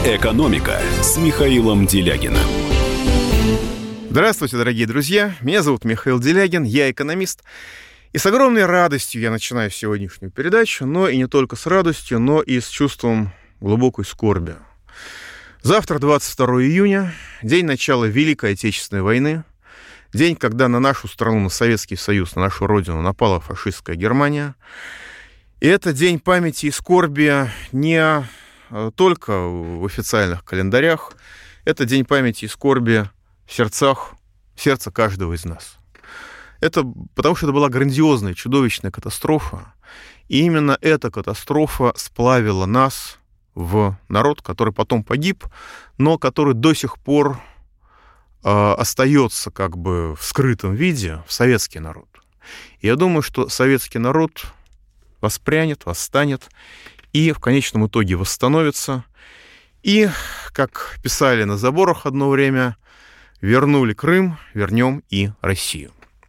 «Экономика» с Михаилом Делягиным. Здравствуйте, дорогие друзья. Меня зовут Михаил Делягин, я экономист. И с огромной радостью я начинаю сегодняшнюю передачу, но и не только с радостью, но и с чувством глубокой скорби. Завтра, 22 июня, день начала Великой Отечественной войны, день, когда на нашу страну, на Советский Союз, на нашу родину напала фашистская Германия. И это день памяти и скорби не только в официальных календарях, это день памяти и скорби в сердце каждого из нас. Это потому, что это была грандиозная, чудовищная катастрофа. И именно эта катастрофа сплавила нас в народ, который потом погиб, но который до сих пор остается как бы в скрытом виде, в советский народ. И я думаю, что советский народ воспрянет, восстанет и в конечном итоге восстановится. И, как писали на заборах одно время, вернули Крым, вернем и Россию.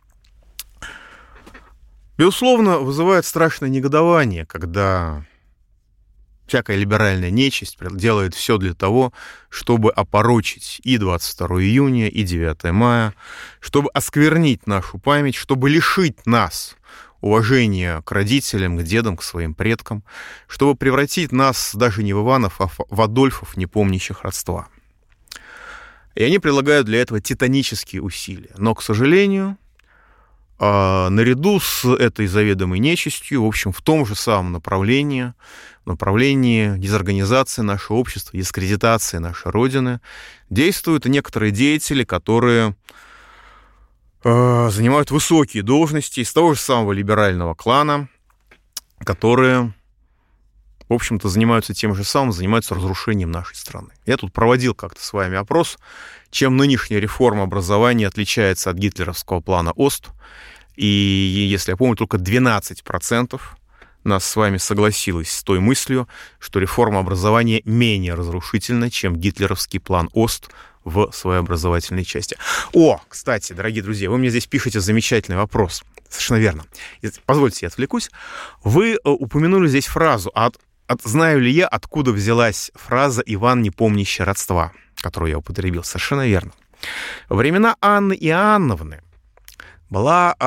Безусловно, вызывает страшное негодование, когда всякая либеральная нечисть делает все для того, чтобы опорочить и 22 июня, и 9 мая, чтобы осквернить нашу память, чтобы лишить нас уважения к родителям, к дедам, к своим предкам, чтобы превратить нас даже не в Иванов, а в Адольфов, не помнящих родства. И они прилагают для этого титанические усилия. Но, к сожалению, наряду с этой заведомой нечистью, в общем, в том же самом направлении дезорганизации нашего общества, дискредитации нашей Родины, действуют и некоторые деятели, которые занимают высокие должности из того же самого либерального клана, которые, в общем-то, занимаются тем же самым, занимаются разрушением нашей страны. Я тут проводил как-то с вами опрос, чем нынешняя реформа образования отличается от гитлеровского плана ОСТ. И, если я помню, только 12% нас с вами согласилось с той мыслью, что реформа образования менее разрушительна, чем гитлеровский план ОСТ в своей образовательной части. О, кстати, дорогие друзья, вы мне здесь пишете замечательный вопрос. Совершенно верно. Позвольте, я отвлекусь. Вы упомянули здесь фразу, знаю ли я, откуда взялась фраза «Иван, не помнящий родства», которую я употребил. Совершенно верно. Во времена Анны Иоанновны была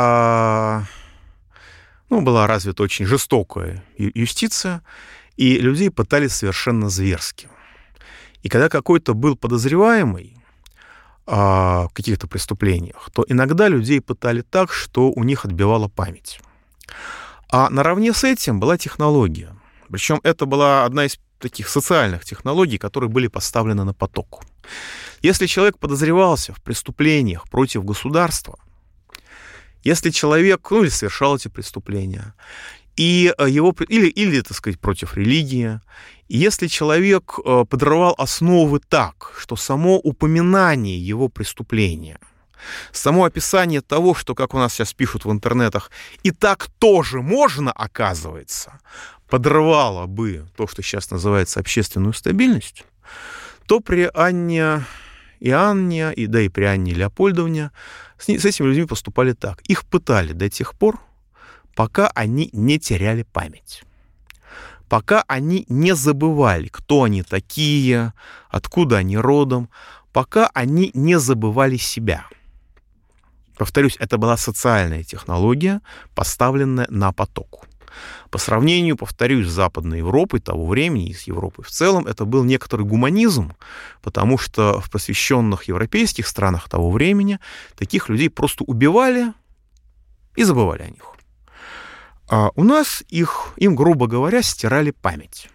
развита очень жестокая юстиция, и людей пытали совершенно зверски. И когда какой-то был подозреваемый в каких-то преступлениях, то иногда людей пытали так, что у них отбивала память. А наравне с этим была технология. Причем это была одна из таких социальных технологий, которые были поставлены на поток. Если человек подозревался в преступлениях против государства, если человек, или совершал эти преступления, или, так сказать, против религии, и если человек подрывал основы так, что само упоминание его преступления, само описание того, что, как у нас сейчас пишут в интернетах, и так тоже можно, оказывается, подрывало бы то, что сейчас называется общественную стабильность, то при Анне Иоанне, и при Анне Леопольдовне с этими людьми поступали так. Их пытали до тех пор, пока они не теряли память. Пока они не забывали, кто они такие, откуда они родом, пока они не забывали себя. Повторюсь, это была социальная технология, поставленная на поток. По сравнению, повторюсь, с Западной Европой того времени и с Европой в целом, это был некоторый гуманизм, потому что в просвещенных европейских странах того времени таких людей просто убивали и забывали о них. А у нас им, грубо говоря, стирали память.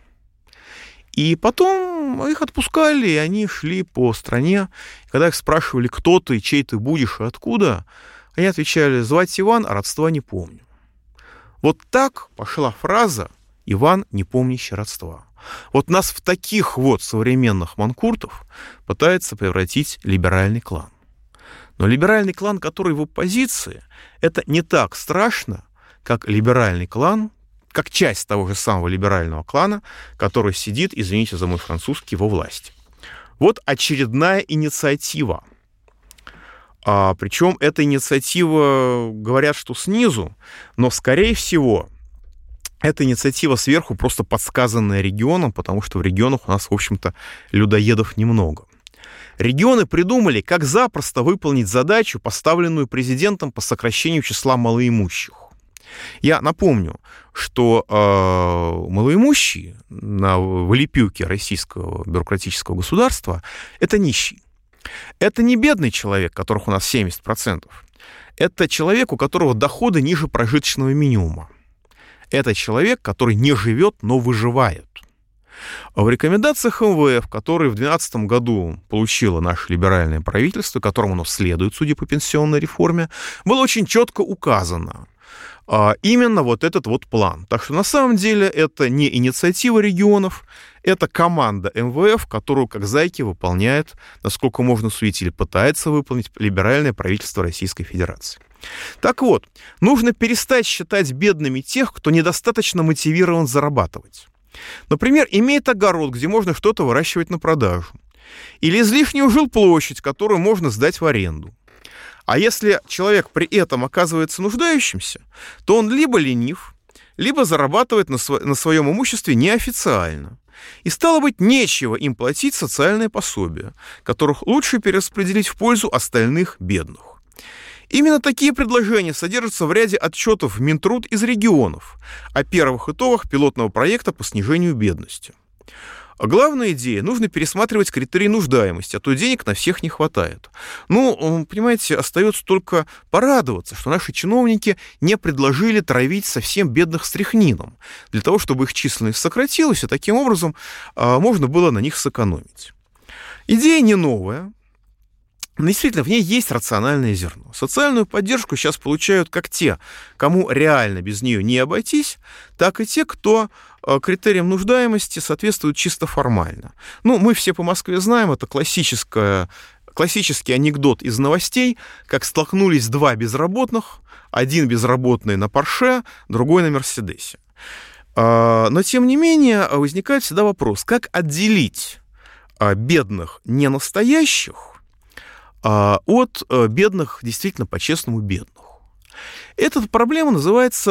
И потом их отпускали, и они шли по стране. Когда их спрашивали, кто ты, чей ты будешь и откуда, они отвечали: звать Иван, а родства не помню. Вот так пошла фраза «Иван, не помнящий родства». Вот нас в таких вот современных манкуртов пытается превратить либеральный клан. Но либеральный клан, который в оппозиции, это не так страшно, как либеральный клан, как часть того же самого либерального клана, который сидит, извините за мой французский, во власти. Вот очередная инициатива. Причем эта инициатива, говорят, что снизу, но, скорее всего, Это инициатива сверху, просто подсказанная регионом, потому что в регионах у нас, в общем-то, людоедов немного. Регионы придумали, как запросто выполнить задачу, поставленную президентом по сокращению числа малоимущих. Я напомню, что малоимущие на вылепилке российского бюрократического государства – это нищий. Это не бедный человек, которых у нас 70%. Это человек, у которого доходы ниже прожиточного минимума. Это человек, который не живет, но выживает. В рекомендациях МВФ, которые в 2012 году получило наше либеральное правительство, которому оно следует, судя по пенсионной реформе, было очень четко указано именно вот этот вот план. Так что на самом деле это не инициатива регионов, это команда МВФ, которую как зайки выполняет, насколько можно судить, или пытается выполнить либеральное правительство Российской Федерации. Так вот, нужно перестать считать бедными тех, кто недостаточно мотивирован зарабатывать. Например, имеет огород, где можно что-то выращивать на продажу. Или излишнюю жилплощадь, которую можно сдать в аренду. А если человек при этом оказывается нуждающимся, то он либо ленив, либо зарабатывает на своем имуществе неофициально. И стало быть, нечего им платить социальные пособия, которых лучше перераспределить в пользу остальных бедных. Именно такие предложения содержатся в ряде отчетов Минтруд из регионов о первых итогах пилотного проекта по снижению бедности. А главная идея – нужно пересматривать критерии нуждаемости, а то денег на всех не хватает. Ну, понимаете, остается только порадоваться, что наши чиновники не предложили травить совсем бедных стряхнином, для того, чтобы их численность сократилась, и таким образом можно было на них сэкономить. Идея не новая. Но действительно, в ней есть рациональное зерно. Социальную поддержку сейчас получают как те, кому реально без нее не обойтись, так и те, кто критериям нуждаемости соответствует чисто формально. Ну, мы все по Москве знаем, это классический анекдот из новостей, как столкнулись два безработных, один безработный на Порше, другой на Мерседесе. Но, тем не менее, возникает всегда вопрос, как отделить бедных ненастоящих от бедных, действительно, по-честному бедных. Эта проблема называется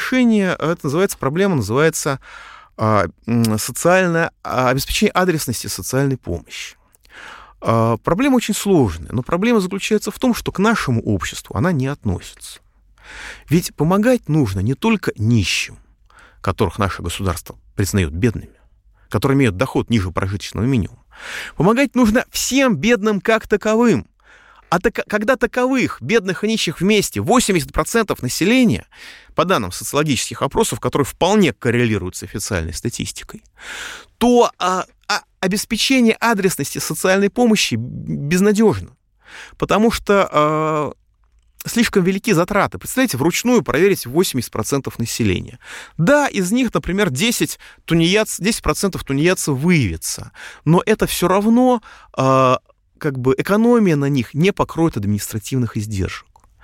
социальное обеспечение адресности социальной помощи. Проблема очень сложная, но проблема заключается в том, что к нашему обществу она не относится. Ведь помогать нужно не только нищим, которых наше государство признает бедными, которые имеют доход ниже прожиточного минимума. Помогать нужно всем бедным как таковым. А когда таковых, бедных и нищих вместе, 80% населения, по данным социологических опросов, которые вполне коррелируют с официальной статистикой, то обеспечение адресности социальной помощи безнадежно. Потому что слишком велики затраты. Представляете, вручную проверить 80% населения. Да, из них, например, 10% тунеядцев выявится, но это все равно экономия на них не покроет административных издержек.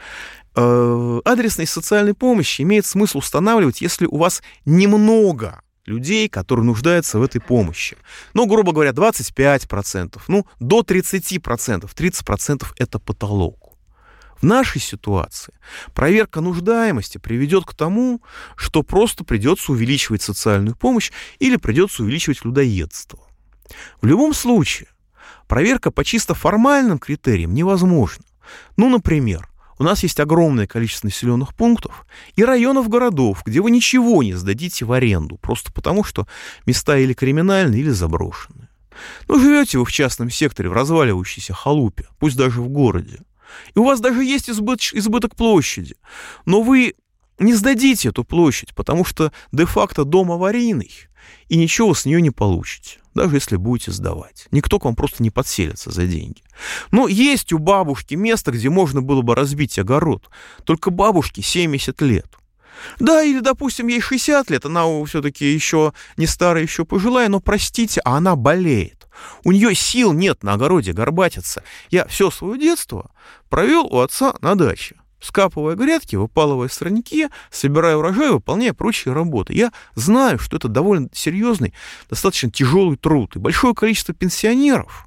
Адресность социальной помощи имеет смысл устанавливать, если у вас немного людей, которые нуждаются в этой помощи. Ну, грубо говоря, 25%, до 30%. 30% — это потолок. В нашей ситуации проверка нуждаемости приведет к тому, что просто придется увеличивать социальную помощь или придется увеличивать людоедство. В любом случае, проверка по чисто формальным критериям невозможна. Например, у нас есть огромное количество населенных пунктов и районов городов, где вы ничего не сдадите в аренду, просто потому что места или криминальные, или заброшенные. Живете вы в частном секторе, в разваливающейся халупе, пусть даже в городе, и у вас даже есть избыток площади, но вы не сдадите эту площадь, потому что де-факто дом аварийный, и ничего с нее не получите, даже если будете сдавать. Никто к вам просто не подселится за деньги. Но есть у бабушки место, где можно было бы разбить огород, только бабушке 70 лет. Да, или, допустим, ей 60 лет, она все-таки еще не старая, еще пожилая, но, простите, а она болеет. У нее сил нет на огороде горбатиться. Я все свое детство провел у отца на даче, скапывая грядки, выпалывая сорняки, собирая урожай, выполняя прочие работы. Я знаю, что это довольно серьезный, достаточно тяжелый труд. И большое количество пенсионеров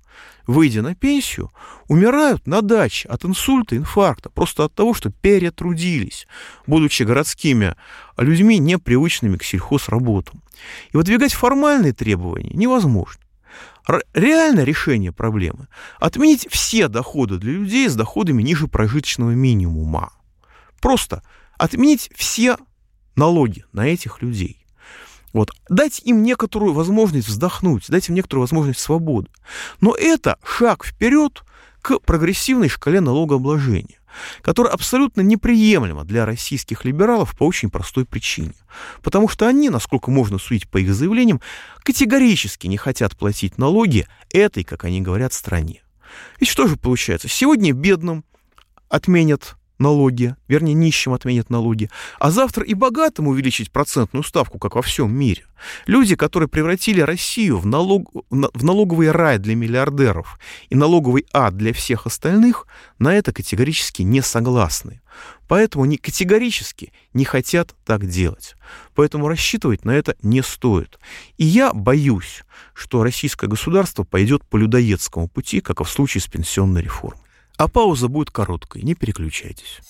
выйдя на пенсию, умирают на даче от инсульта, инфаркта, просто от того, что перетрудились, будучи городскими людьми, непривычными к сельхозработам. И выдвигать формальные требования невозможно. Реальное решение проблемы – отменить все доходы для людей с доходами ниже прожиточного минимума. Просто отменить все налоги на этих людей. Вот. Дать им некоторую возможность вздохнуть, дать им некоторую возможность свободы. Но это шаг вперед к прогрессивной шкале налогообложения, которая абсолютно неприемлема для российских либералов по очень простой причине. Потому что они, насколько можно судить по их заявлениям, категорически не хотят платить налоги этой, как они говорят, стране. Ведь что же получается? Сегодня бедным отменят налоги, вернее, нищим отменят налоги, а завтра и богатым увеличить процентную ставку, как во всем мире. Люди, которые превратили Россию в налоговый рай для миллиардеров и налоговый ад для всех остальных, на это категорически не согласны. Поэтому они категорически не хотят так делать. Поэтому рассчитывать на это не стоит. И я боюсь, что российское государство пойдет по людоедскому пути, как и в случае с пенсионной реформой. А пауза будет короткой, не переключайтесь.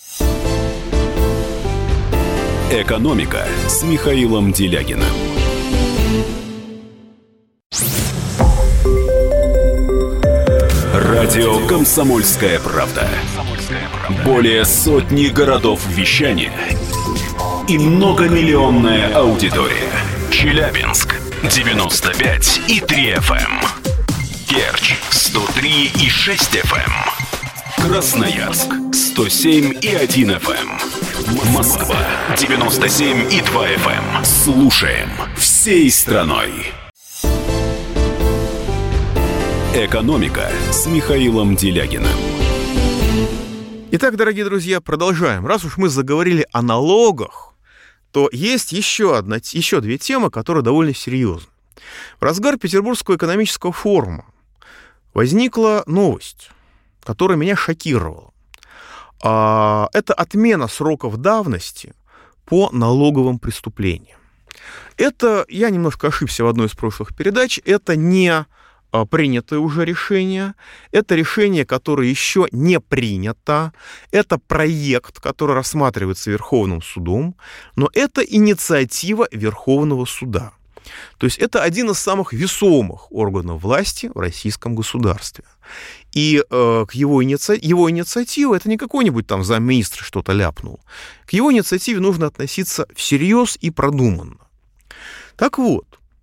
«Экономика» с Михаилом Делягиным. Радио «Комсомольская правда». Более сотни городов вещания и многомиллионная аудитория. Челябинск 95,3 FM. Керчь 103,6 FM. Красноярск 107,1 FM. Москва 97,2 FM. Слушаем всей страной. «Экономика» с Михаилом Делягиным. Итак, дорогие друзья, продолжаем. Раз уж мы заговорили о налогах, то есть еще две темы, которые довольно серьезны. В разгар Петербургского экономического форума возникла новость, которая меня шокировала. Это отмена сроков давности по налоговым преступлениям. Это, я немножко ошибся в одной из прошлых передач, это не принятое уже решение, это решение, которое еще не принято, это проект, который рассматривается Верховным судом, но это инициатива Верховного суда. То есть это один из самых весомых органов власти в российском государстве. И к его инициативе, это не какой-нибудь там замминистра что-то ляпнул, к его инициативе нужно относиться всерьез и продуманно. Так вот,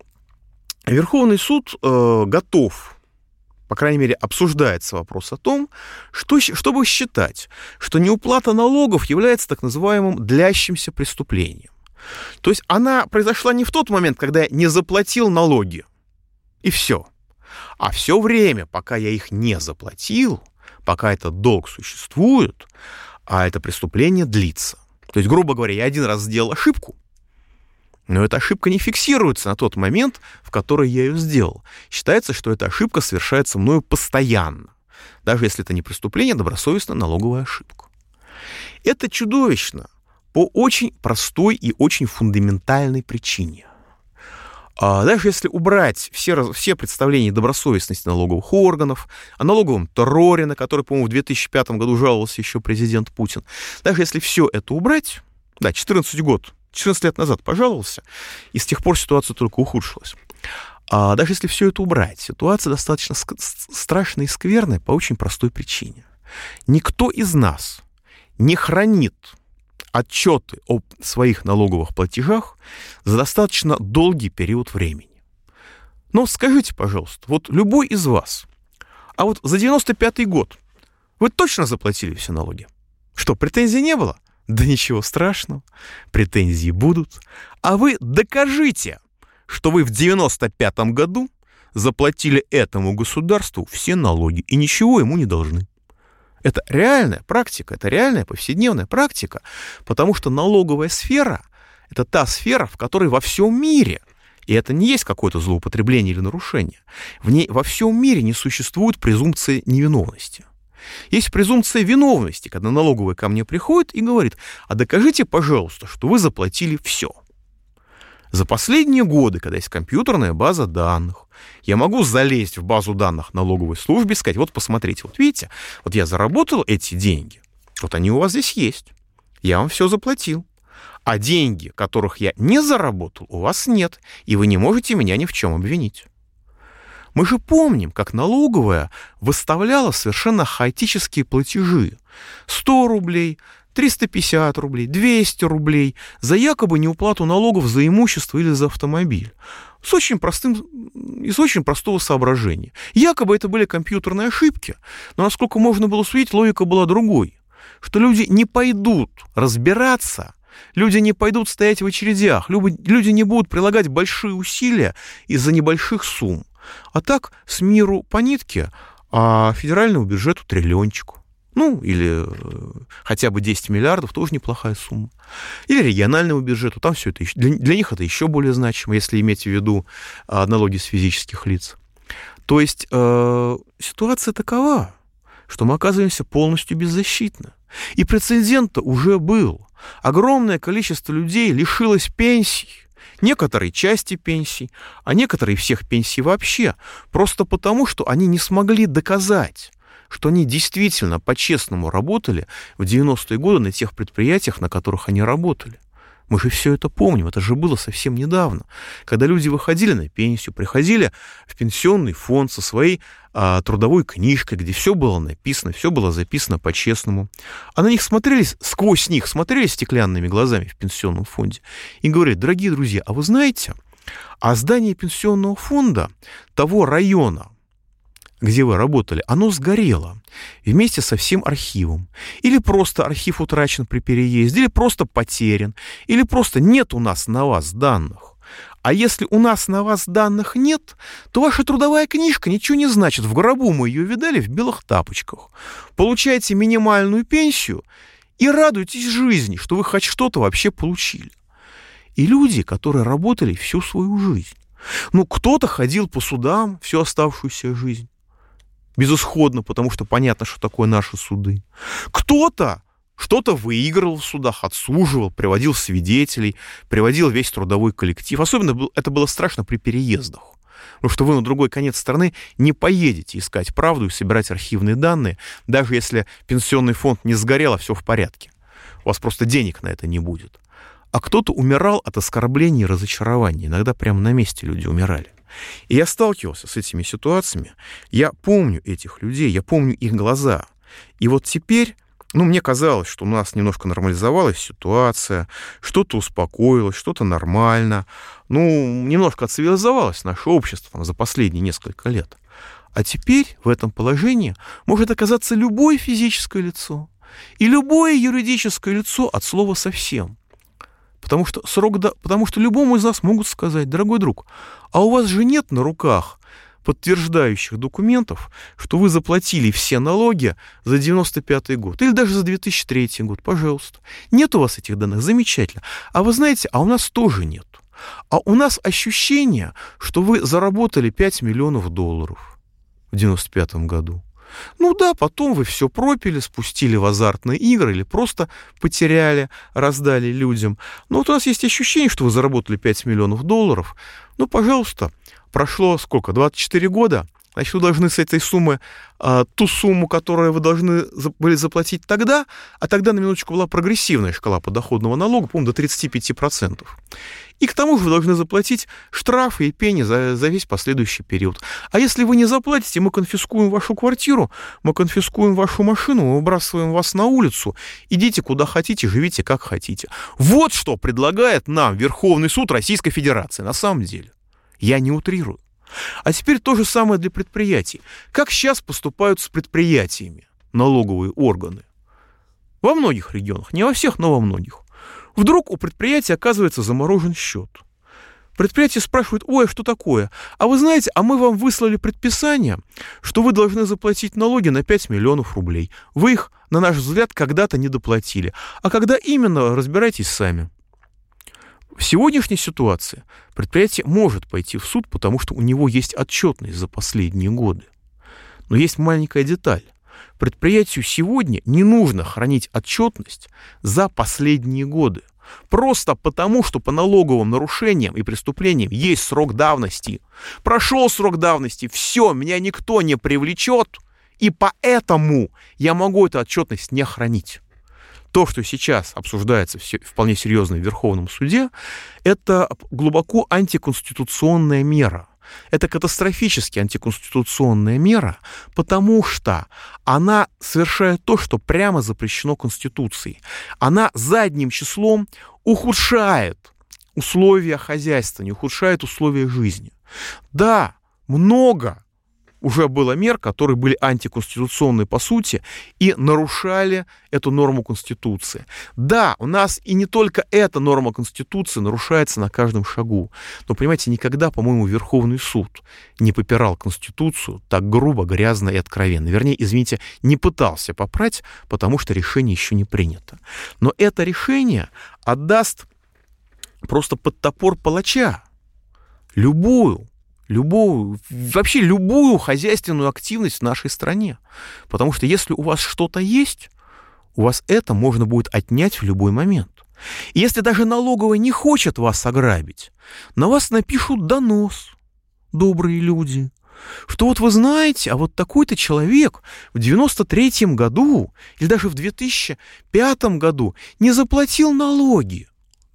Верховный суд готов, по крайней мере, обсуждается вопрос о том, чтобы считать, что неуплата налогов является так называемым длящимся преступлением. То есть она произошла не в тот момент, когда я не заплатил налоги, и все. А все время, пока я их не заплатил, пока этот долг существует, а это преступление длится. То есть, грубо говоря, я один раз сделал ошибку, но эта ошибка не фиксируется на тот момент, в который я ее сделал. Считается, что эта ошибка совершается мною постоянно, даже если это не преступление, а добросовестная налоговая ошибка. Это чудовищно по очень простой и очень фундаментальной причине. Даже если убрать все представления добросовестности налоговых органов, о налоговом терроре, на который, по-моему, в 2005 году жаловался еще президент Путин, даже если все это убрать, да, 14 лет назад пожаловался, и с тех пор ситуация только ухудшилась. Даже если все это убрать, ситуация достаточно страшная и скверная по очень простой причине. Никто из нас не хранит отчеты о своих налоговых платежах за достаточно долгий период времени. Но скажите, пожалуйста, вот любой из вас, а вот за 95-й год вы точно заплатили все налоги? Что, претензий не было? Да ничего страшного, претензии будут. А вы докажите, что вы в 95-м году заплатили этому государству все налоги и ничего ему не должны. Это реальная практика, это реальная повседневная практика, потому что налоговая сфера – это та сфера, в которой во всем мире, и это не есть какое-то злоупотребление или нарушение, в ней во всем мире не существует презумпции невиновности. Есть презумпция виновности, когда налоговая ко мне приходит и говорит: а докажите, пожалуйста, что вы заплатили все. За последние годы, когда есть компьютерная база данных, Я могу залезть в базу данных налоговой службы и сказать, вот посмотрите, вот видите, вот я заработал эти деньги, вот они у вас здесь есть, я вам все заплатил. А деньги, которых я не заработал, у вас нет, и вы не можете меня ни в чем обвинить. Мы же помним, как налоговая выставляла совершенно хаотические платежи. 100 рублей, 350 рублей, 200 рублей за якобы неуплату налогов за имущество или за автомобиль. Из очень простого соображения. Якобы это были компьютерные ошибки, но, насколько можно было судить, логика была другой. Что люди не пойдут разбираться, люди не пойдут стоять в очередях, люди не будут прилагать большие усилия из-за небольших сумм. А так с миру по нитке, а федеральному бюджету триллиончику. Ну, или хотя бы 10 миллиардов, тоже неплохая сумма. Или региональному бюджету, там все это, для них это еще более значимо, если иметь в виду налоги с физических лиц. То есть ситуация такова, что мы оказываемся полностью беззащитны. И прецедент-то уже был. Огромное количество людей лишилось пенсий, некоторые части пенсий, а некоторые всех пенсий вообще, просто потому, что они не смогли доказать, что они действительно по-честному работали в 90-е годы на тех предприятиях, на которых они работали. Мы же все это помним, это же было совсем недавно, когда люди выходили на пенсию, приходили в пенсионный фонд со своей трудовой книжкой, где все было написано, все было записано по-честному. А на них сквозь них смотрели стеклянными глазами в пенсионном фонде и говорили: дорогие друзья, а вы знаете, здание пенсионного фонда того района, где вы работали, оно сгорело вместе со всем архивом. Или просто архив утрачен при переезде, или просто потерян, или просто нет у нас на вас данных. А если у нас на вас данных нет, то ваша трудовая книжка ничего не значит. В гробу мы ее видали в белых тапочках. Получаете минимальную пенсию и радуйтесь жизни, что вы хоть что-то вообще получили. И люди, которые работали всю свою жизнь. Кто-то ходил по судам всю оставшуюся жизнь. Безысходно, потому что понятно, что такое наши суды. Кто-то что-то выигрывал в судах, отсуживал, приводил свидетелей, приводил весь трудовой коллектив. Особенно это было страшно при переездах. Потому что вы на другой конец страны не поедете искать правду и собирать архивные данные, даже если пенсионный фонд не сгорел, а все в порядке. У вас просто денег на это не будет. А кто-то умирал от оскорблений и разочарований. Иногда прямо на месте люди умирали. И я сталкивался с этими ситуациями. Я помню этих людей, я помню их глаза. И вот теперь, мне казалось, что у нас немножко нормализовалась ситуация, что-то успокоилось, что-то нормально. Немножко отцивилизовалось наше общество за последние несколько лет. А теперь в этом положении может оказаться любое физическое лицо и любое юридическое лицо от слова совсем. Потому что любому из нас могут сказать: дорогой друг, а у вас же нет на руках подтверждающих документов, что вы заплатили все налоги за 95-й год или даже за 2003 год, пожалуйста. Нет у вас этих данных? Замечательно. А вы знаете, у нас тоже нет. А у нас ощущение, что вы заработали $5 миллионов в 95-м году. Потом вы все пропили, спустили в азартные игры или просто потеряли, раздали людям. У нас есть ощущение, что вы заработали $5 миллионов. Пожалуйста, прошло 24 года, значит, вы должны с этой суммы, ту сумму, которую вы должны были заплатить тогда, а тогда, на минуточку, была прогрессивная шкала подоходного налога, по-моему, до 35%. И к тому же вы должны заплатить штрафы и пени за весь последующий период. А если вы не заплатите, мы конфискуем вашу квартиру, мы конфискуем вашу машину, мы выбрасываем вас на улицу. Идите куда хотите, живите как хотите. Вот что предлагает нам Верховный суд Российской Федерации на самом деле. Я не утрирую. А теперь то же самое для предприятий. Как сейчас поступают с предприятиями налоговые органы? Во многих регионах, не во всех, но во многих. Вдруг у предприятия оказывается заморожен счет. Предприятие спрашивает: ой, что такое? А вы знаете, мы вам выслали предписание, что вы должны заплатить налоги на $5 миллионов. Вы их, на наш взгляд, когда-то не доплатили. А когда именно, разбирайтесь сами. В сегодняшней ситуации предприятие может пойти в суд, потому что у него есть отчетность за последние годы. Но есть маленькая деталь. Предприятию сегодня не нужно хранить отчетность за последние годы. Просто потому, что по налоговым нарушениям и преступлениям есть срок давности. Прошел срок давности, все, меня никто не привлечет, и поэтому я могу эту отчетность не хранить. То, что сейчас обсуждается вполне серьезно в Верховном суде, это глубоко антиконституционная мера. Это катастрофически антиконституционная мера, потому что она совершает то, что прямо запрещено Конституцией. Она задним числом ухудшает условия хозяйствования, ухудшает условия жизни. Да, много уже было мер, которые были антиконституционны по сути и нарушали эту норму Конституции. Да, у нас и не только эта норма Конституции нарушается на каждом шагу. Но, понимаете, никогда, по-моему, Верховный суд не попирал Конституцию так грубо, грязно и откровенно. Вернее, извините, не пытался попрать, потому что решение еще не принято. Но это решение отдаст просто под топор палача любую хозяйственную активность в нашей стране. Потому что если у вас что-то есть, у вас это можно будет отнять в любой момент. И если даже налоговая не хочет вас ограбить, на вас напишут донос, добрые люди, что вот вы знаете, а вот такой-то человек в 93-м году или даже в 2005 году не заплатил налоги.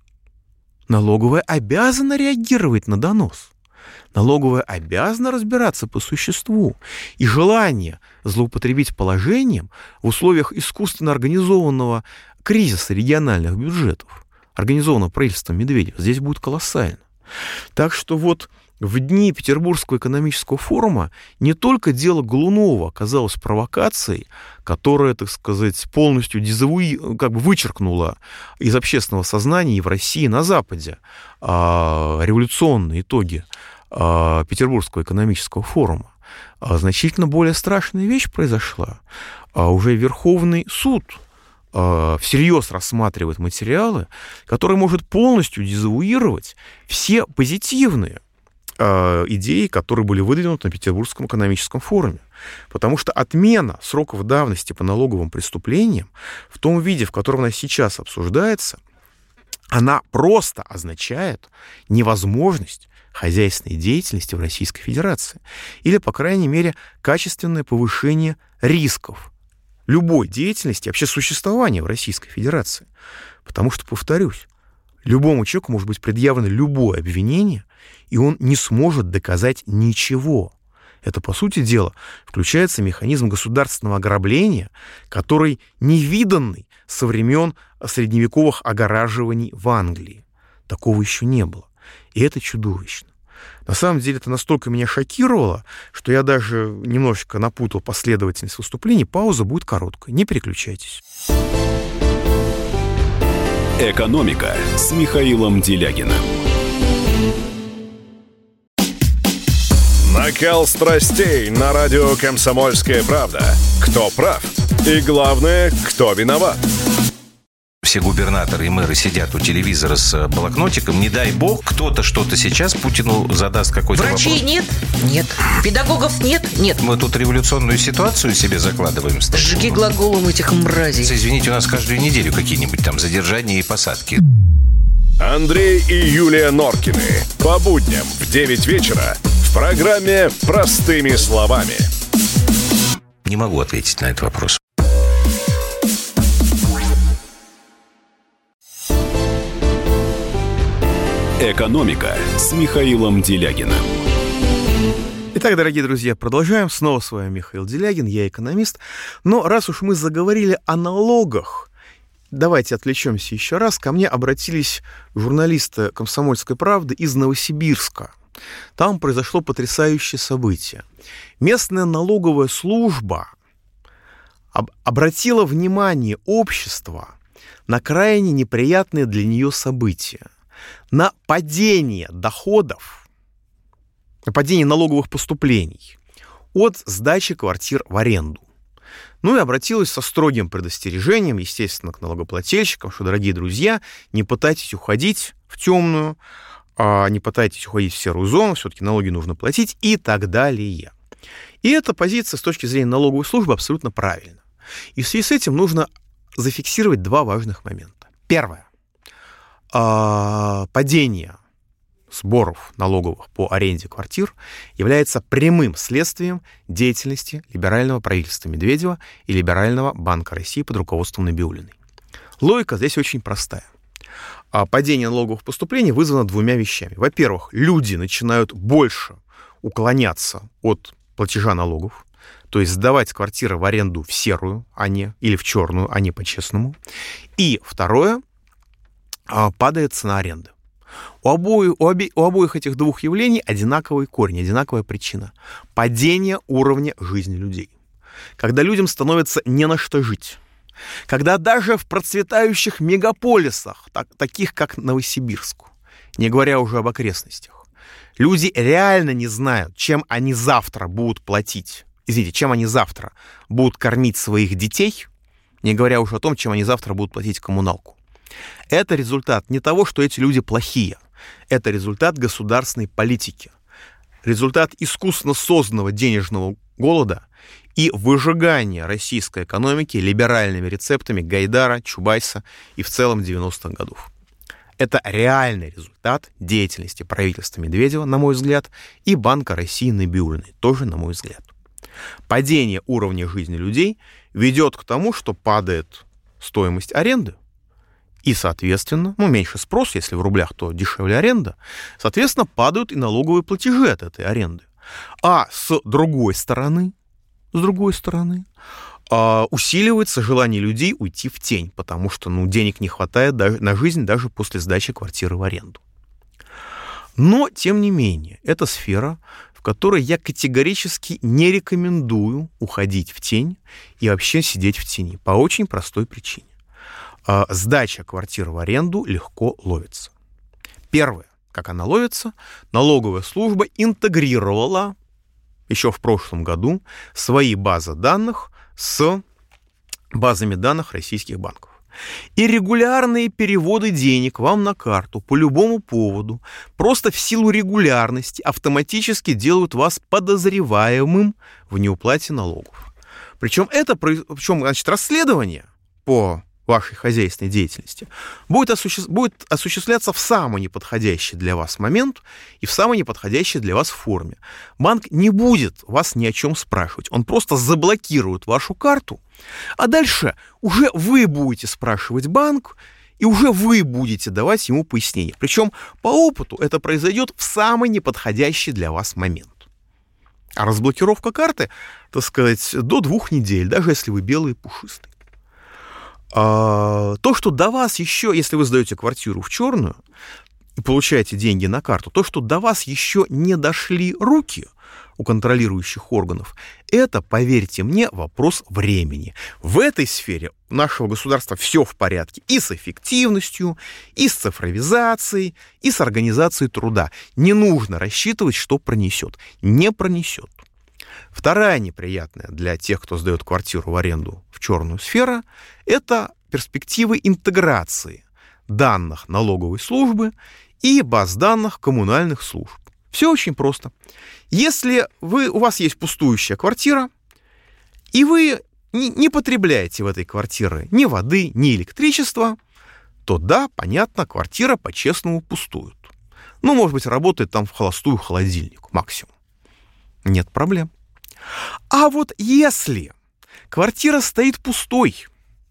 Налоговая обязана реагировать на донос. Налоговая обязана разбираться по существу. И желание злоупотребить положением в условиях искусственно организованного кризиса региональных бюджетов, организованного правительством Медведева, здесь будет колоссально. Так что вот в дни Петербургского экономического форума не только дело Голунова оказалось провокацией, которая, так сказать, полностью вычеркнула из общественного сознания и в России, и на Западе революционные итоги Петербургского экономического форума. Значительно более страшная вещь произошла. Уже Верховный суд всерьез рассматривает материалы, которые может полностью дезавуировать все позитивные идеи, которые были выдвинуты на Петербургском экономическом форуме. Потому что отмена сроков давности по налоговым преступлениям в том виде, в котором она сейчас обсуждается, она просто означает невозможность хозяйственной деятельности в Российской Федерации. Или, по крайней мере, качественное повышение рисков любой деятельности, вообще существования в Российской Федерации. Потому что, повторюсь, любому человеку может быть предъявлено любое обвинение, и он не сможет доказать ничего. Это, по сути дела, включается механизм государственного ограбления, который невиданный со времен средневековых огораживаний в Англии. Такого еще не было. И это чудовищно. На самом деле это настолько меня шокировало, что я даже немножечко напутал последовательность выступлений. Пауза будет короткой. Не переключайтесь. «Экономика» с Михаилом Делягиным. Накал страстей на радио «Комсомольская правда». Кто прав? И главное, кто виноват? Все губернаторы и мэры сидят у телевизора с блокнотиком. Не дай бог, кто-то что-то сейчас Путину задаст какой-то вопрос. Врачей нет? Нет. Педагогов нет? Нет. Мы тут революционную ситуацию себе закладываем. Жги глаголом этих мразей. Извините, у нас каждую неделю какие-нибудь там задержания и посадки. Андрей и Юлия Норкины. По будням в 9 вечера в программе «Простыми словами». Не могу ответить на этот вопрос. «Экономика» с Михаилом Делягиным. Итак, дорогие друзья, продолжаем. Снова с вами Михаил Делягин, я экономист. Но раз уж мы заговорили о налогах, давайте отвлечемся еще раз. Ко мне обратились журналисты «Комсомольской правды» из Новосибирска. Там произошло потрясающее событие. Местная налоговая служба обратила внимание общества на крайне неприятные для нее события. На падение доходов, на падение налоговых поступлений от сдачи квартир в аренду. Ну и обратилась со строгим предостережением, естественно, к налогоплательщикам, что, дорогие друзья, не пытайтесь уходить в темную, не пытайтесь уходить в серую зону, все-таки налоги нужно платить и так далее. И эта позиция с точки зрения налоговой службы абсолютно правильна. И в связи с этим нужно зафиксировать два важных момента. Первое. падение сборов налоговых по аренде квартир является прямым следствием деятельности либерального правительства Медведева и либерального Банка России под руководством Набиуллиной. Логика здесь очень простая. Падение налоговых поступлений вызвано двумя вещами. Во-первых, люди начинают больше уклоняться от платежа налогов, то есть сдавать квартиры в аренду в серую, или в черную, а не по-честному. И второе, падает цена аренды. У обоих этих двух явлений одинаковый корень, одинаковая причина. Падение уровня жизни людей. Когда людям становится не на что жить. Когда даже в процветающих мегаполисах, таких как Новосибирск, не говоря уже об окрестностях, люди реально не знают, чем они завтра будут платить. Извините, чем они завтра будут кормить своих детей, не говоря уже о том, чем они завтра будут платить коммуналку. Это результат не того, что эти люди плохие. Это результат государственной политики. Результат искусственно созданного денежного голода и выжигания российской экономики либеральными рецептами Гайдара, Чубайса и в целом 90-х годов. Это реальный результат деятельности правительства Медведева, на мой взгляд, и Банка России Набиуллиной, тоже на мой взгляд. Падение уровня жизни людей ведет к тому, что падает стоимость аренды, и, соответственно, меньше спрос, если в рублях, то дешевле аренда, соответственно, падают и налоговые платежи от этой аренды. А с другой стороны, усиливается желание людей уйти в тень, потому что денег не хватает на жизнь даже после сдачи квартиры в аренду. Но, тем не менее, это сфера, в которой я категорически не рекомендую уходить в тень и вообще сидеть в тени по очень простой причине. Сдача квартиры в аренду легко ловится. Первое, как она ловится, налоговая служба интегрировала еще в прошлом году свои базы данных с базами данных российских банков. И регулярные переводы денег вам на карту по любому поводу просто в силу регулярности автоматически делают вас подозреваемым в неуплате налогов. Причем расследование по вашей хозяйственной деятельности будет осуществляться в самый неподходящий для вас момент и в самой неподходящей для вас форме. Банк не будет вас ни о чем спрашивать. Он просто заблокирует вашу карту, а дальше уже вы будете спрашивать банк, и уже вы будете давать ему пояснения. Причем по опыту это произойдет в самый неподходящий для вас момент. А разблокировка карты, так сказать, до 2 недель, даже если вы белый и пушистый. То, что до вас еще, если вы сдаете квартиру в черную и получаете деньги на карту, то, что до вас еще не дошли руки у контролирующих органов, это, поверьте мне, вопрос времени. В этой сфере нашего государства все в порядке и с эффективностью, и с цифровизацией, и с организацией труда. Не нужно рассчитывать, что пронесет. Не пронесет. Вторая неприятная для тех, кто сдает квартиру в аренду в черную сферу, это перспективы интеграции данных налоговой службы и баз данных коммунальных служб. Все очень просто. Если у вас есть пустующая квартира, и вы не потребляете в этой квартире ни воды, ни электричества, то да, понятно, квартира по-честному пустует. Может быть, работает там в холостую холодильник максимум. Нет проблем. А вот если квартира стоит пустой,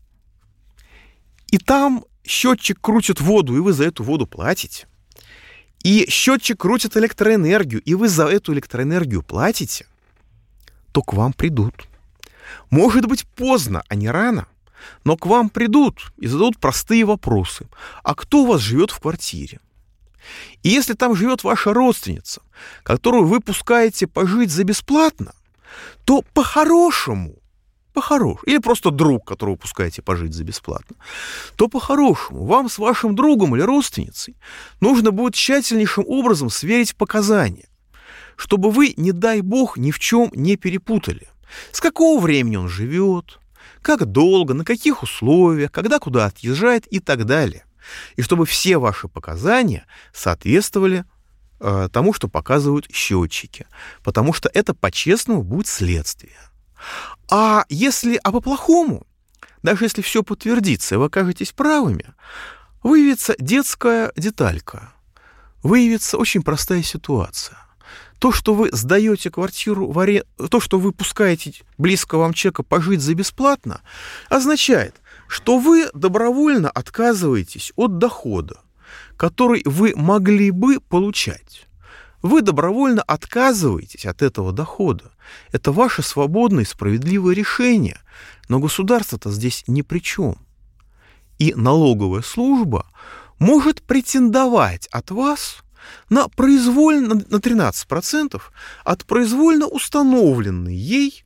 и там счетчик крутит воду, и вы за эту воду платите, и счетчик крутит электроэнергию, и вы за эту электроэнергию платите, то к вам придут. Может быть, поздно, а не рано, но к вам придут и зададут простые вопросы. А кто у вас живет в квартире? И если там живет ваша родственница, которую вы пускаете пожить за бесплатно, то по-хорошему, или просто друг, которого пускаете пожить за бесплатно, то по-хорошему вам с вашим другом или родственницей нужно будет тщательнейшим образом сверить показания, чтобы вы, не дай бог, ни в чем не перепутали. С какого времени он живет, как долго, на каких условиях, когда куда отъезжает и так далее. И чтобы все ваши показания соответствовали тому, что показывают счетчики. Потому что это по-честному будет следствие. А по-плохому, даже если все подтвердится, и вы окажетесь правыми, выявится детская деталька, выявится очень простая ситуация. То, что вы сдаете квартиру в аренду, то, что вы пускаете близкого вам человека пожить за бесплатно, означает, что вы добровольно отказываетесь от дохода, который вы могли бы получать. Вы добровольно отказываетесь от этого дохода. Это ваше свободное и справедливое решение. Но государство-то здесь ни при чем. И налоговая служба может претендовать от вас на 13% от произвольно установленной ей,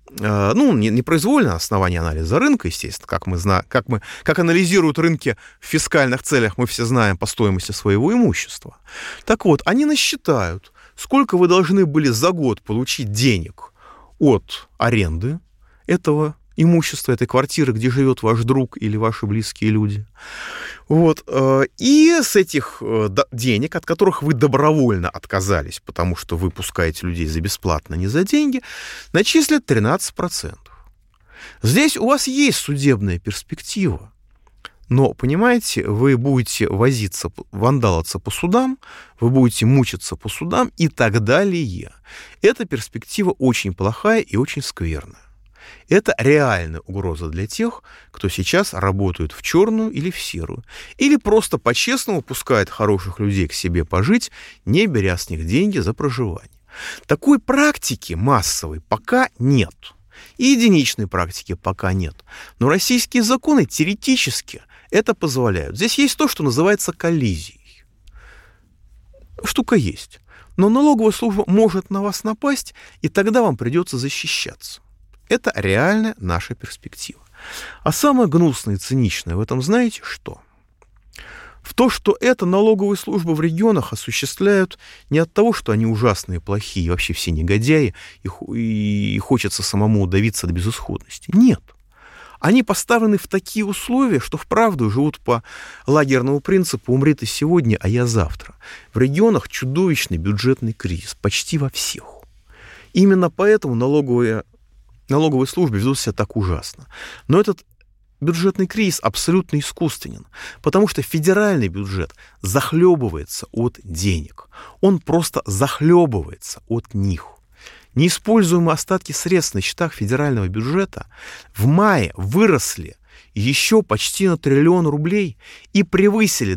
не произвольно, на основании анализа рынка, естественно, как анализируют рынки в фискальных целях, мы все знаем по стоимости своего имущества. Так вот, они насчитают, сколько вы должны были за год получить денег от аренды этого имущества, этой квартиры, где живет ваш друг или ваши близкие люди. Вот. И с этих денег, от которых вы добровольно отказались, потому что вы пускаете людей за бесплатно, не за деньги, начислят 13%. Здесь у вас есть судебная перспектива. Но, понимаете, вы будете возиться, вандалаться по судам, вы будете мучиться по судам и так далее. Эта перспектива очень плохая и очень скверная. Это реальная угроза для тех, кто сейчас работает в черную или в серую, или просто по-честному пускает хороших людей к себе пожить, не беря с них деньги за проживание. Такой практики массовой пока нет. И единичной практики пока нет. Но российские законы теоретически это позволяют. Здесь есть то, что называется коллизией. Штука есть. Но налоговая служба может на вас напасть, и тогда вам придется защищаться. Это реальная наша перспектива. А самое гнусное и циничное в этом знаете что? В то, что это налоговые службы в регионах осуществляют не от того, что они ужасные, плохие, вообще все негодяи, и хочется самому удавиться до безысходности. Нет. Они поставлены в такие условия, что вправду живут по лагерному принципу «умри ты сегодня, а я завтра». В регионах чудовищный бюджетный кризис, почти во всех. Именно поэтому налоговые службы ведут себя так ужасно. Но этот бюджетный кризис абсолютно искусственен, потому что федеральный бюджет захлебывается от денег. Он просто захлебывается от них. Неиспользуемые остатки средств на счетах федерального бюджета в мае выросли еще почти на 1 триллион рублей и превысили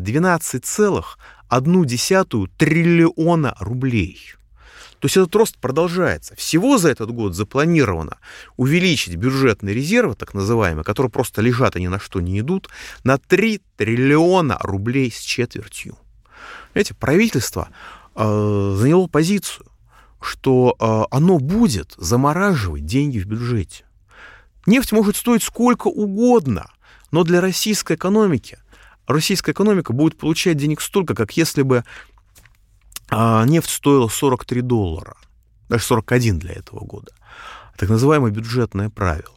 12,1 триллиона рублей. То есть этот рост продолжается. Всего за этот год запланировано увеличить бюджетные резервы, так называемые, которые просто лежат и ни на что не идут, на 3 триллиона рублей с четвертью. Знаете, правительство заняло позицию, что оно будет замораживать деньги в бюджете. Нефть может стоить сколько угодно, но для российской экономика будет получать денег столько, как если бы нефть стоила $43, даже 41 для этого года. Так называемое бюджетное правило.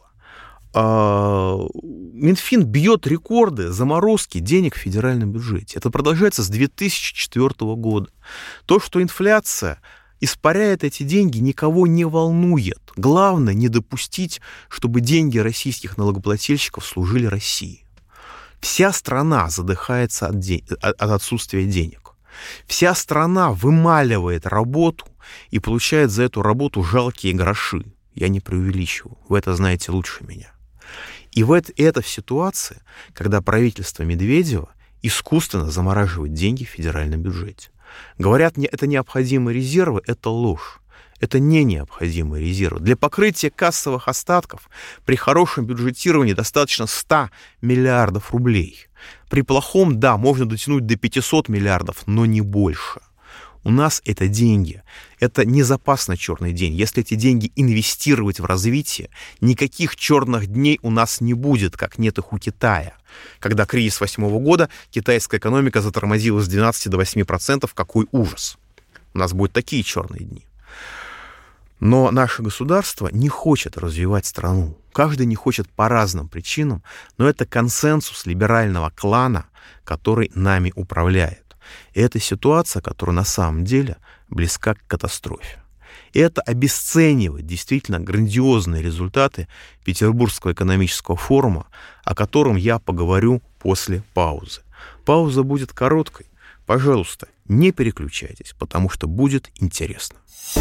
Минфин бьет рекорды заморозки денег в федеральном бюджете. Это продолжается с 2004 года. То, что инфляция испаряет эти деньги, никого не волнует. Главное не допустить, чтобы деньги российских налогоплательщиков служили России. Вся страна задыхается от отсутствия денег. Вся страна вымаливает работу и получает за эту работу жалкие гроши. Я не преувеличиваю. Вы это знаете лучше меня. И это в ситуации, когда правительство Медведева искусственно замораживает деньги в федеральном бюджете. Говорят, это необходимые резервы, это ложь. Это не необходимые резервы. Для покрытия кассовых остатков при хорошем бюджетировании достаточно 100 миллиардов рублей. При плохом, да, можно дотянуть до 500 миллиардов, но не больше. У нас это деньги. Это не запас на черный день. Если эти деньги инвестировать в развитие, никаких черных дней у нас не будет, как нет их у Китая. Когда кризис 2008 года, китайская экономика затормозила с 12 до 8%, какой ужас. У нас будут такие черные дни. Но наше государство не хочет развивать страну. Каждый не хочет по разным причинам, но это консенсус либерального клана, который нами управляет. И это ситуация, которая на самом деле близка к катастрофе. И это обесценивает действительно грандиозные результаты Петербургского экономического форума, о котором я поговорю после паузы. Пауза будет короткой. Пожалуйста, не переключайтесь, потому что будет интересно.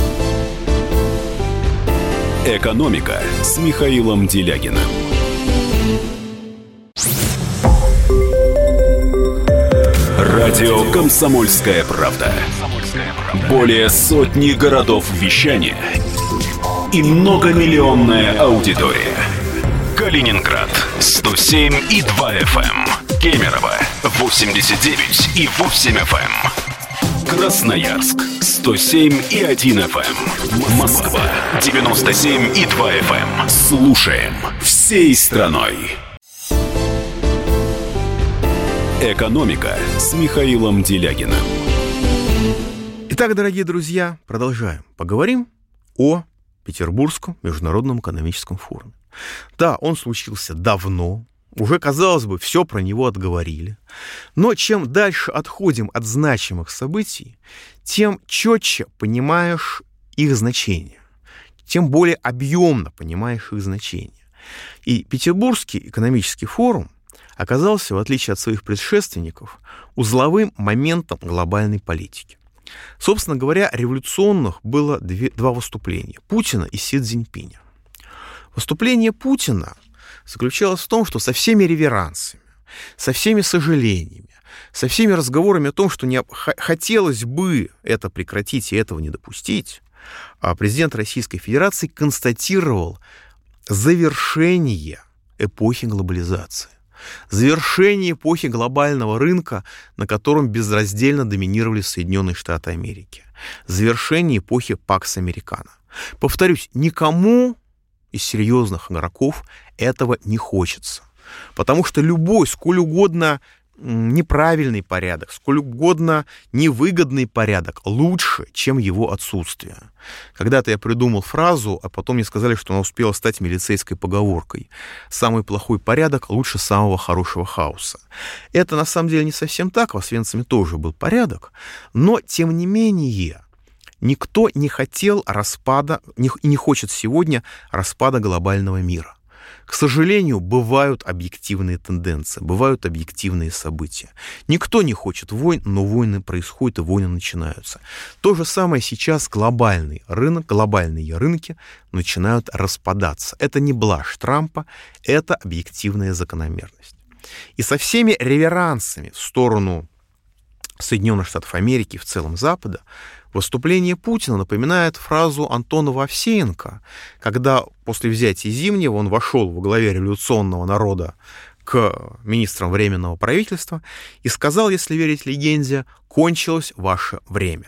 «Экономика» с Михаилом Делягиным. Радио «Комсомольская правда». Более сотни городов вещания и многомиллионная аудитория. Калининград 107,2 FM. Кемерово 89,8 FM. Красноярск 107,1 FM. Москва 97,2 FM. Слушаем всей страной. «Экономика» с Михаилом Делягиным. Итак, дорогие друзья, продолжаем. Поговорим о Петербургском международном экономическом форуме. Да, он случился давно. Уже, казалось бы, все про него отговорили. Но чем дальше отходим от значимых событий, тем четче понимаешь их значение, тем более объемно понимаешь их значение. И Петербургский экономический форум оказался, в отличие от своих предшественников, узловым моментом глобальной политики. Собственно говоря, революционных было два выступления – Путина и Си Цзиньпиня. Выступление Путина заключалось в том, что со всеми реверансами, со всеми сожалениями, со всеми разговорами о том, что хотелось бы это прекратить и этого не допустить, президент Российской Федерации констатировал завершение эпохи глобализации. Завершение эпохи глобального рынка, на котором безраздельно доминировали Соединенные Штаты Америки. Завершение эпохи Пакс Американо. Повторюсь, никому из серьезных игроков этого не хочется. Потому что любой, сколь угодно неправильный порядок, сколь угодно невыгодный порядок лучше, чем его отсутствие. Когда-то я придумал фразу, а потом мне сказали, что она успела стать милицейской поговоркой. Самый плохой порядок лучше самого хорошего хаоса. Это на самом деле не совсем так, в Освенциме тоже был порядок, но тем не менее никто не хотел распада и не хочет сегодня распада глобального мира. К сожалению, бывают объективные тенденции, бывают объективные события. Никто не хочет войн, но войны происходят и войны начинаются. То же самое сейчас глобальный рынок, глобальные рынки начинают распадаться. Это не блажь Трампа, это объективная закономерность. И со всеми реверансами в сторону Соединенных Штатов Америки и в целом Запада выступление Путина напоминает фразу Антонова Овсеенко, когда после взятия Зимнего он вошел во главе революционного народа к министрам Временного правительства и сказал, если верить легенде, «кончилось ваше время».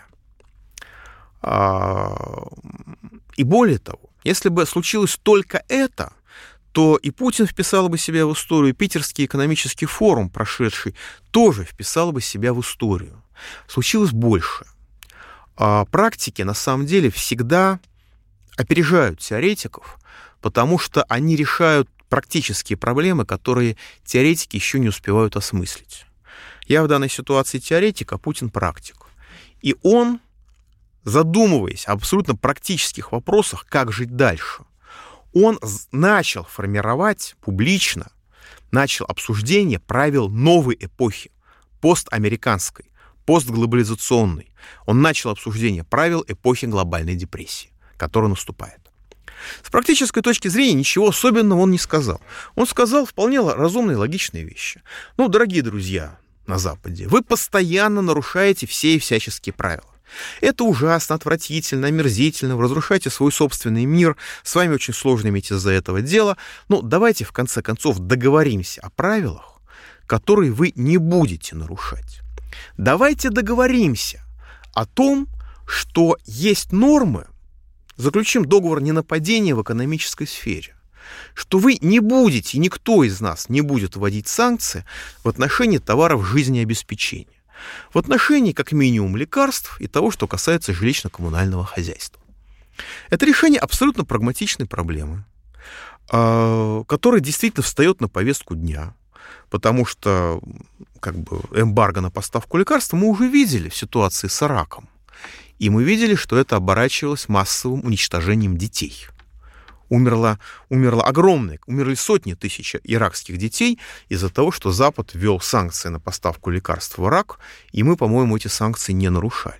И более того, если бы случилось только это, то и Путин вписал бы себя в историю, и Питерский экономический форум, прошедший, тоже вписал бы себя в историю. Случилось больше. Практики, на самом деле, всегда опережают теоретиков, потому что они решают практические проблемы, которые теоретики еще не успевают осмыслить. Я в данной ситуации теоретик, а Путин практик. И он, задумываясь об абсолютно практических вопросах, как жить дальше, он начал формировать публично, начал обсуждение правил новой эпохи, постамериканской, постглобализационной. Он начал обсуждение правил эпохи глобальной депрессии, которая наступает. С практической точки зрения ничего особенного он не сказал. Он сказал вполне разумные, логичные вещи. Ну, дорогие друзья на Западе, вы постоянно нарушаете все и всяческие правила. Это ужасно, отвратительно, омерзительно, вы разрушаете свой собственный мир, с вами очень сложно иметь из-за этого дело. Но давайте, в конце концов, договоримся о правилах, которые вы не будете нарушать. Давайте договоримся о том, что есть нормы, заключим договор ненападения в экономической сфере, что вы не будете, никто из нас не будет вводить санкции в отношении товаров жизнеобеспечения, в отношении как минимум лекарств и того, что касается жилищно-коммунального хозяйства. Это решение абсолютно прагматичной проблемы, которая действительно встает на повестку дня, потому что эмбарго на поставку лекарств мы уже видели в ситуации с Ираком. И мы видели, что это оборачивалось массовым уничтожением детей. Умерли сотни тысяч иракских детей из-за того, что Запад ввел санкции на поставку лекарств в Ирак, и мы, по-моему, эти санкции не нарушали.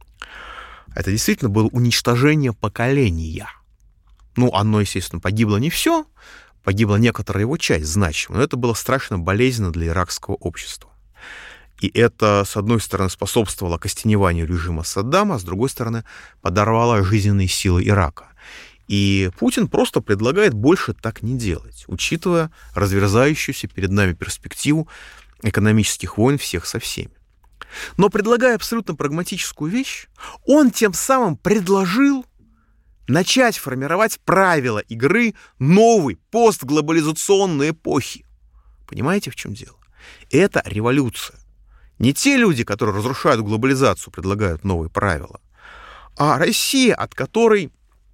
Это действительно было уничтожение поколения. Оно, естественно, погибло не все, погибла некоторая его часть значимая, но это было страшно болезненно для иракского общества. И это, с одной стороны, способствовало окостеневанию режима Саддама, а с другой стороны, подорвало жизненные силы Ирака. И Путин просто предлагает больше так не делать, учитывая разверзающуюся перед нами перспективу экономических войн всех со всеми. Но предлагая абсолютно прагматическую вещь, он тем самым предложил начать формировать правила игры новой постглобализационной эпохи. Понимаете, в чем дело? Это революция. Не те люди, которые разрушают глобализацию, предлагают новые правила, а Россия, от которой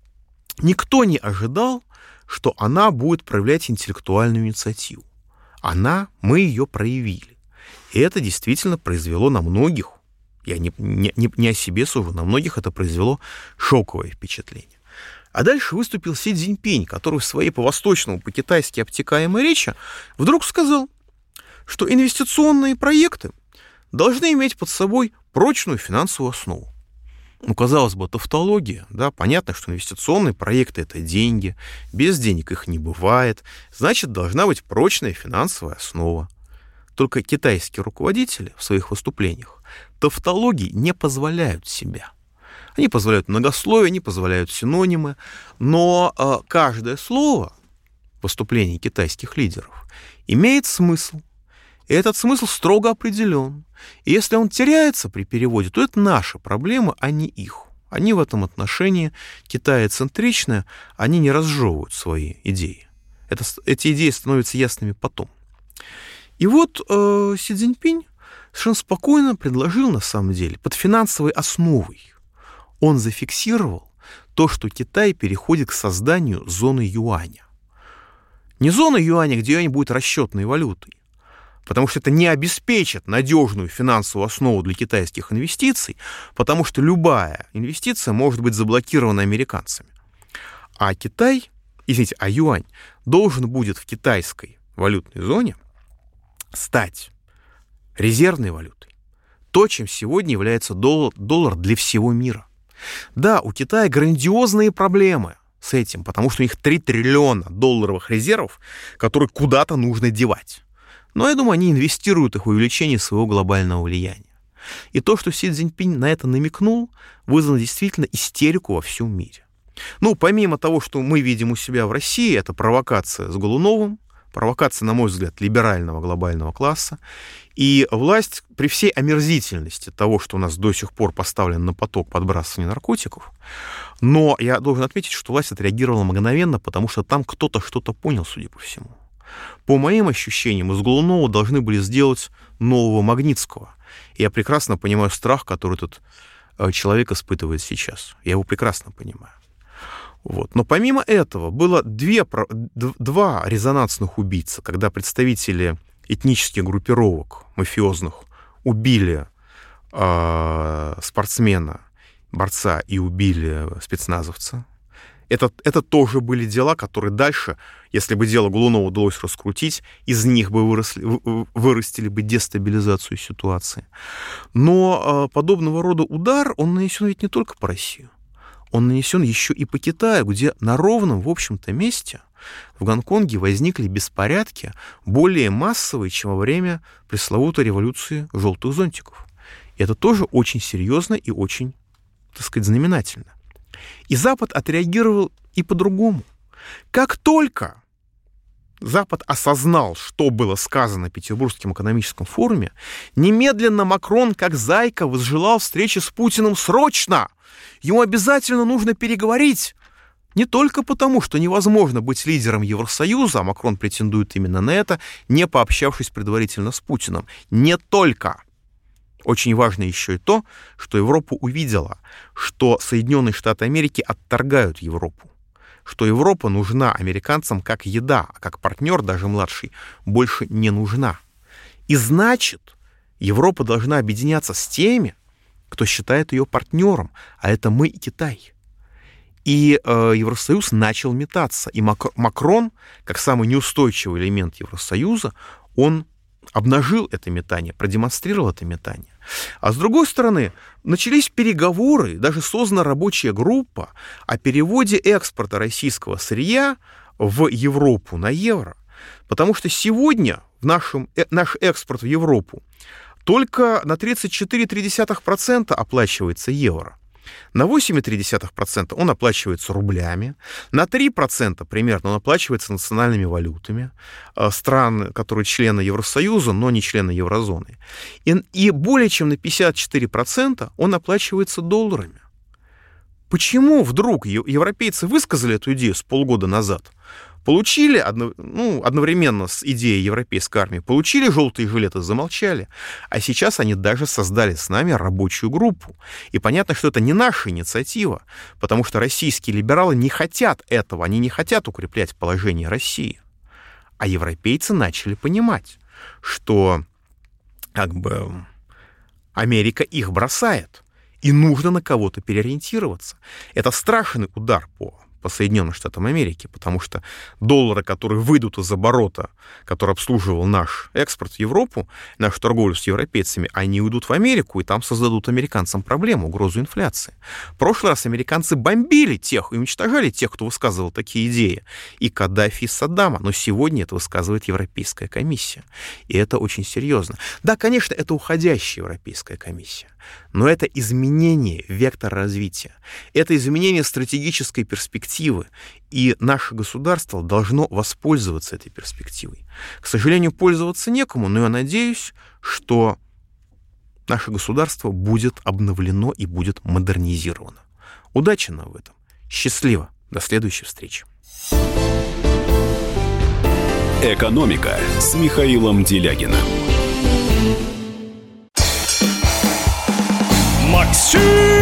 никто не ожидал, что она будет проявлять интеллектуальную инициативу. Мы ее проявили. И это действительно произвело на многих, я не о себе сужу, на многих это произвело шоковое впечатление. А дальше выступил Си Цзиньпинь, который в своей по-восточному, по-китайски обтекаемой речи вдруг сказал, что инвестиционные проекты должны иметь под собой прочную финансовую основу. Казалось бы, тавтология, да, понятно, что инвестиционные проекты — это деньги, без денег их не бывает, значит, должна быть прочная финансовая основа. Только китайские руководители в своих выступлениях тавтологии не позволяют себя. Они позволяют многословие, они позволяют синонимы, но каждое слово в выступлении китайских лидеров имеет смысл. И этот смысл строго определен. И если он теряется при переводе, то это наши проблемы, а не их. Они в этом отношении китаецентричны, они не разжевывают свои идеи. Эти идеи становятся ясными потом. И вот Си Цзиньпинь совершенно спокойно предложил, на самом деле, под финансовой основой. Он зафиксировал то, что Китай переходит к созданию зоны юаня. Не зоны юаня, где юань будет расчетной валютой, потому что это не обеспечит надежную финансовую основу для китайских инвестиций, потому что любая инвестиция может быть заблокирована американцами. А юань должен будет в китайской валютной зоне стать резервной валютой. То, чем сегодня является доллар для всего мира. Да, у Китая грандиозные проблемы с этим, потому что у них 3 триллиона долларовых резервов, которые куда-то нужно девать. Но я думаю, они инвестируют их в увеличение своего глобального влияния. И то, что Си Цзиньпинь на это намекнул, вызвало действительно истерику во всем мире. Помимо того, что мы видим у себя в России, это провокация с Голуновым, провокация, на мой взгляд, либерального глобального класса, и власть при всей омерзительности того, что у нас до сих пор поставлен на поток подбрасывания наркотиков, но я должен отметить, что власть отреагировала мгновенно, потому что там кто-то что-то понял, судя по всему. По моим ощущениям, из Голунова должны были сделать нового Магнитского. И я прекрасно понимаю страх, который этот человек испытывает сейчас. Я его прекрасно понимаю. Но помимо этого было два резонансных убийцы, когда представители этнических группировок мафиозных убили спортсмена, борца и убили спецназовца. Это тоже были дела, которые дальше, если бы дело Голунова удалось раскрутить, из них бы вырастили бы дестабилизацию ситуации. Но подобного рода удар, он нанесен ведь не только по России. Он нанесен еще и по Китаю, где на ровном, в общем-то, месте в Гонконге возникли беспорядки более массовые, чем во время пресловутой революции желтых зонтиков. И это тоже очень серьезно и очень, знаменательно. И Запад отреагировал и по-другому. Как только Запад осознал, что было сказано на Петербургском экономическом форуме, немедленно Макрон, как зайка, возжелал встречи с Путиным срочно. Ему обязательно нужно переговорить. Не только потому, что невозможно быть лидером Евросоюза, а Макрон претендует именно на это, не пообщавшись предварительно с Путиным. Не только. Очень важно еще и то, что Европа увидела, что Соединенные Штаты Америки отторгают Европу, что Европа нужна американцам как еда, а как партнер, даже младший, больше не нужна. И значит, Европа должна объединяться с теми, кто считает ее партнером, а это мы и Китай. И Евросоюз начал метаться. И Макрон, как самый неустойчивый элемент Евросоюза, он обнажил это метание, продемонстрировал это метание. А с другой стороны, начались переговоры, даже создана рабочая группа о переводе экспорта российского сырья в Европу на евро. Потому что сегодня наш экспорт в Европу только на 34,3% оплачивается евро. На 8,3% он оплачивается рублями, на 3% примерно он оплачивается национальными валютами стран, которые члены Евросоюза, но не члены еврозоны. И более чем на 54% он оплачивается долларами. Почему вдруг европейцы высказали эту идею с полгода назад? Получили одновременно с идеей европейской армии, получили желтые жилеты, замолчали. А сейчас они даже создали с нами рабочую группу. И понятно, что это не наша инициатива, потому что российские либералы не хотят этого, они не хотят укреплять положение России. А европейцы начали понимать, что Америка их бросает, и нужно на кого-то переориентироваться. Это страшный удар по Соединенным Штатам Америки, потому что доллары, которые выйдут из оборота, который обслуживал наш экспорт в Европу, нашу торговлю с европейцами, они уйдут в Америку, и там создадут американцам проблему, угрозу инфляции. В прошлый раз американцы бомбили тех и уничтожали тех, кто высказывал такие идеи, и Каддафи, и Саддама, но сегодня это высказывает Европейская комиссия, и это очень серьезно. Да, конечно, это уходящая Европейская комиссия, но это изменение вектора развития, это изменение стратегической перспективы, и наше государство должно воспользоваться этой перспективой. К сожалению, пользоваться некому, но я надеюсь, что наше государство будет обновлено и будет модернизировано. Удачи нам в этом. Счастливо. До следующей встречи. «Экономика» с Михаилом Делягиным. Максим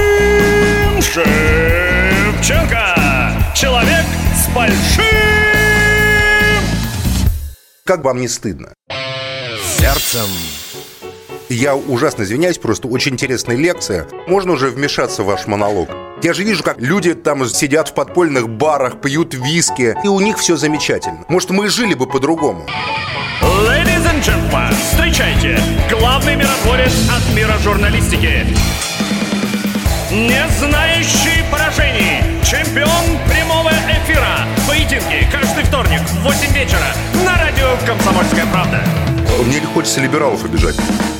Шевченко. Человек с большим... Как вам не стыдно? Сердцем. Я ужасно извиняюсь, просто очень интересная лекция. Можно уже вмешаться в ваш монолог? Я же вижу, как люди там сидят в подпольных барах, пьют виски, и у них все замечательно. Может, мы жили бы по-другому? Ladies and gentlemen, встречайте, главный миротворец от мира журналистики. Не знающий поражений, чемпион прямого эфира. Поединки каждый вторник в 8 вечера на радио «Комсомольская правда». Мне хочется либералов обижать.